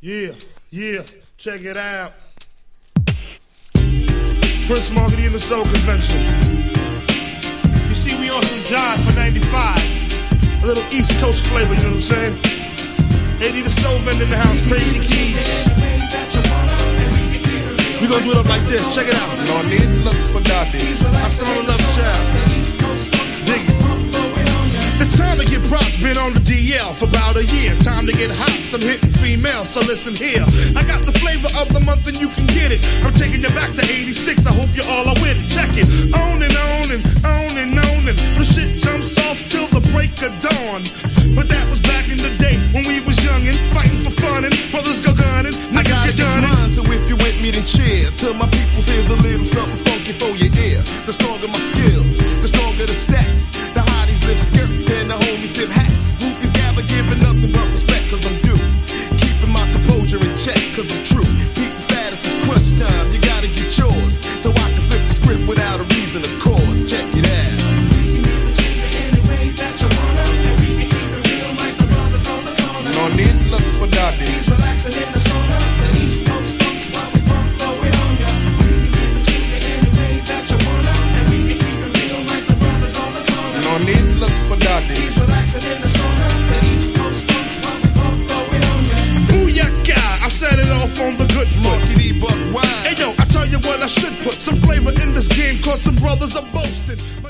Yeah, check it out. Prince Marketing and the Soul Convention. You see, we on some jive for 95. A little East Coast flavor, you know what I'm saying? AD the Soul Vendor in the house, Crazy Keys. We gonna do it up like this, check it out. No need look for daddy. I saw the love child. Dig it. It's time to get props, been on the DL for about a year. Time to get hot, I'm hitting females, so listen here. I got the flavor of the month and you can get it. I'm taking you back to 86, I hope you all are with it. Check it, on and on and on and on and the shit jumps off till the break of dawn. But that was back in the day when we was youngin', fighting for fun and brothers go gunning, niggas get done. So if you with me then cheer. Till my people's here's a little something funky for your ear. The stronger my skills, the stronger the stacks. The hotties lift skirts and the homies tip hats. Groupies gather giving nothing but respect cause I'm due. Keeping my composure in check cause I'm true. Keep the status, it's crunch time, you gotta get yours. So I can flip the script without a reason of course. Check it out. No need look for daddy. Relaxing in the sauna, the East Coast funks while we pump, throw it on ya. We can give it to you any way that you wanna, and we can keep it real like the brothers on the corner. No need look for daddy. He's relaxing in the sauna, the East Coast funks while we pump, throw it on ya. Booyaka, I set it off on the good foot. Monkey buck wine. Hey yo, I tell you what I should put some flavor in this game, cause some brothers are boasting.